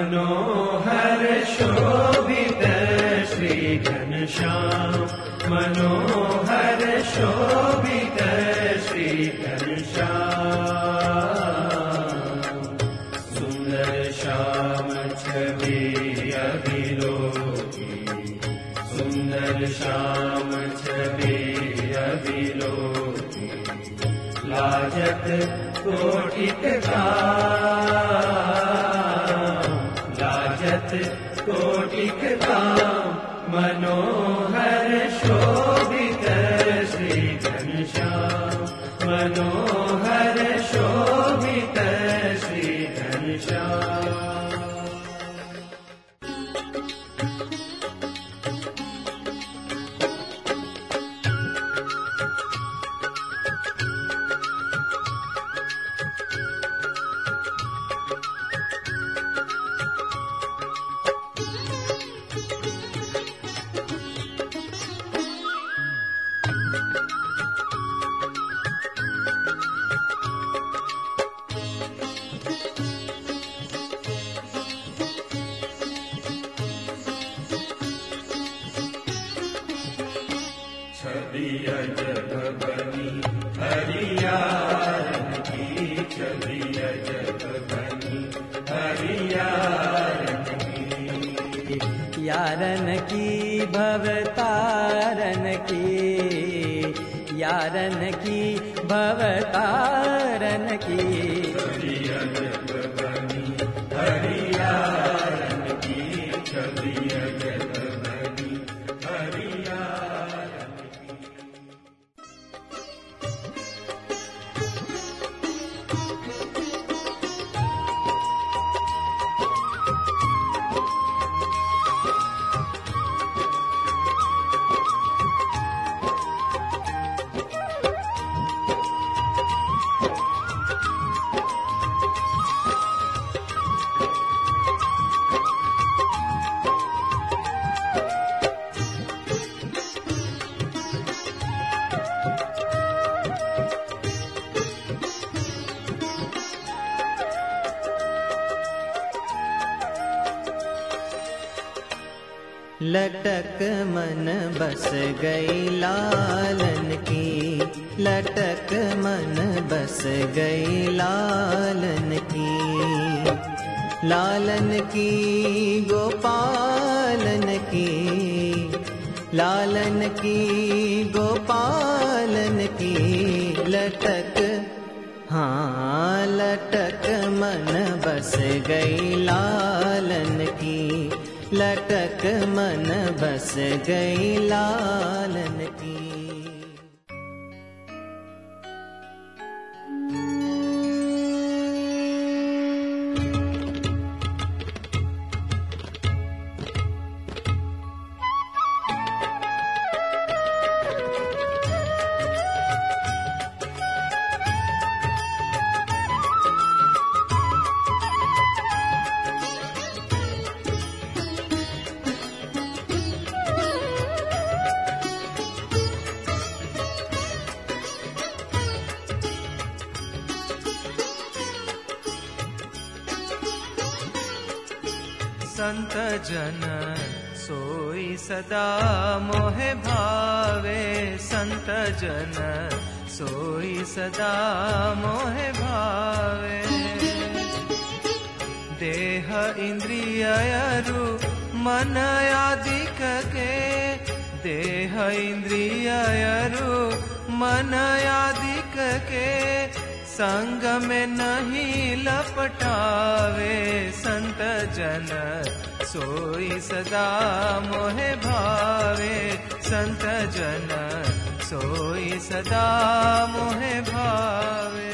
मनोहर शोभित श्री घनश्याम, मनोहर शोभित श्री घनश्याम। सुंदर श्याम छवि अभिलोकी, सुंदर श्याम छवि अभिलोकी। लाजत कोटिक काम, लाजत कोटिक काम। मनोहर शोभित श्री घनश्याम, मनोहर शोभित श्री घनश्याम। छवि अजब बनी हरियारन की, छवि अजब बनी हरियारन की। यारन की भवतारन की, यारन की भवतारन की। छवि अजब बनी हरियारन की, छवि अजब बनी हरियारन की। लटक मन बस गई लालन की, लटक मन बस गई लालन की। लालन की गोपालन की, लालन की गोपालन की। लटक हाँ लटक मन बस गई लालन की, लटक मन बस गई लालन की। संत जन सोई सदा मोहे भावे, संत जन सोई सदा मोहे भावे। देह इंद्रियरु मन आदिक के, देह इंद्रियरु मन आदिक के। संग में नहीं लपटावे, संत जन सोई सदा मोहे भावे, संत जन सोई सदा मोहे भावे।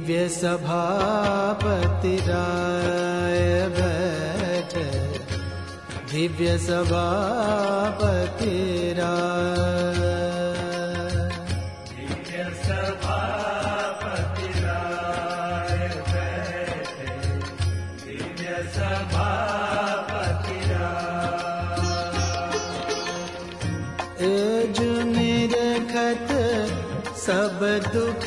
दिव्य सभापति राय बैठे, दिव्य सभापति राय, दिव्य सभापति राय बैठे, दिव्य सभापति राय। जो निरखत सब दुख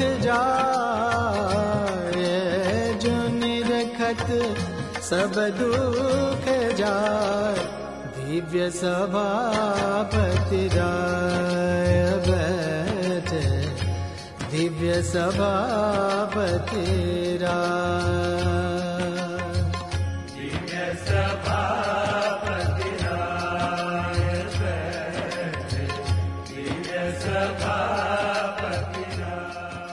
जाए, जो निरखत सब दुख जाए, दिव्य सभापति राय बैठे, दिव्य सभापति राय, दिव्य सभापति राय बैठे, दिव्य सभापति राय।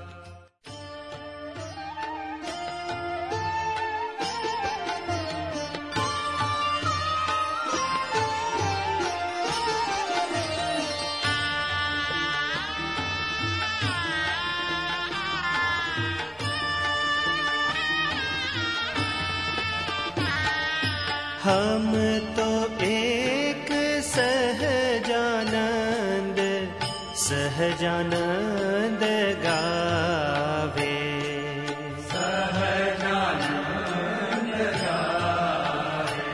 हम तो एक सहजानंद, सहजानंद गावे, सहजानंद गावे।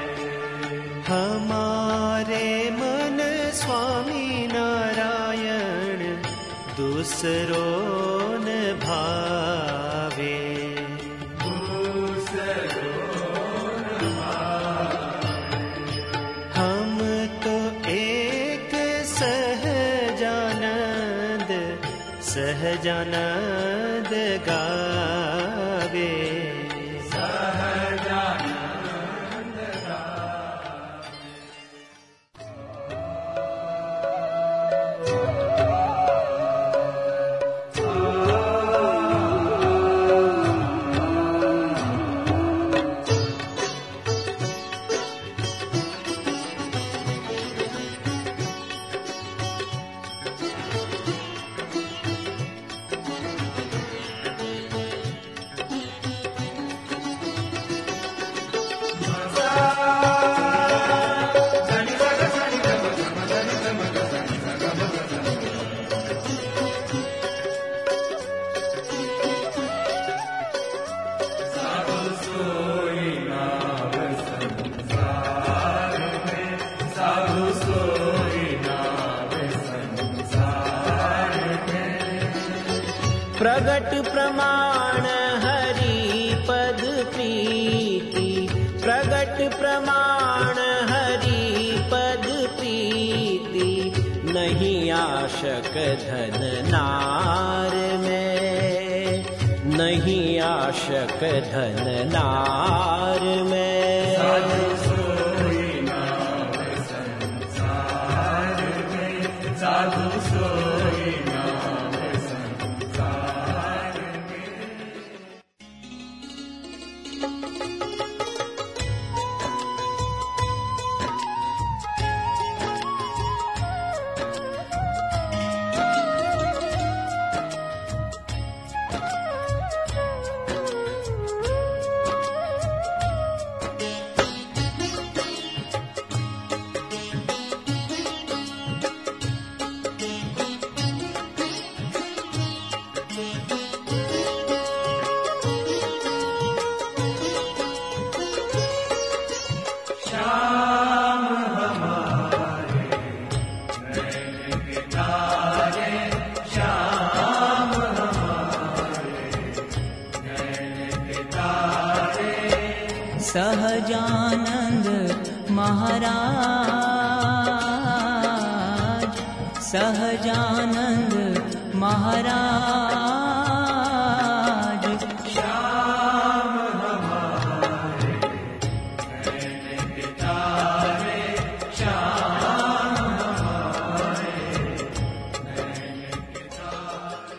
हमारे मन स्वामी नारायण दूसरों न भावे, सहजानंद गावे, सहजानंद गावे। प्रगट प्रमाण हरि पद प्रीति, प्रगट प्रमाण हरि पद प्रीति, नहीं आशक धन नार में, नहीं आशक धन नार में। साधु सोई नाम संसार में, साधु सोई नाम संसार में। सहजानंद महाराज, सहजानंद महाराज, श्याम हमारे नैन के तारे, श्याम हमारे नैन के तारे।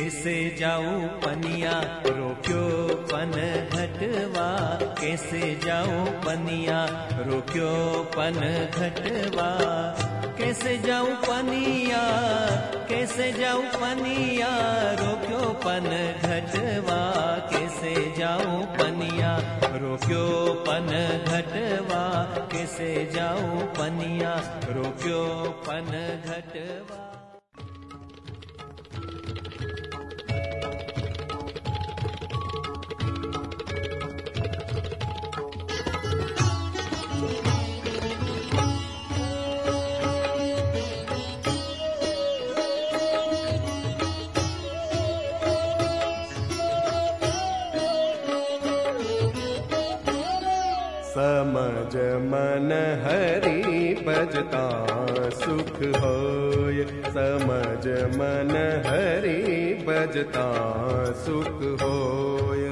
कैसे जाऊं पनिया रोक्यो पन घटवा, कैसे जाऊं पनिया रोक्यो पन घटवा, कैसे जाऊं पनिया, कैसे जाऊं पनिया रोक्यो पन घटवा, कैसे जाऊं पनिया रोक्यो पन घटवा, कैसे जाऊं पनिया रोक्यो पन घटवा। समझ मन हरि भजता सुख होय, समझ मन हरि भजता सुख होय।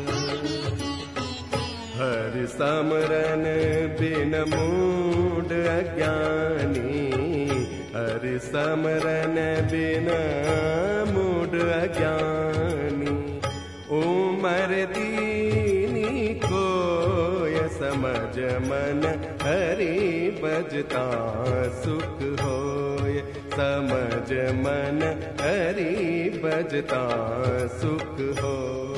हरि समरन बिन मूढ़ अज्ञानी, हरि समरन बिन मूढ़ अज्ञानी, उमर दीनी कोय समझ मन हरि भजता सुख होय, समझ मन हरि भजता सुख होय।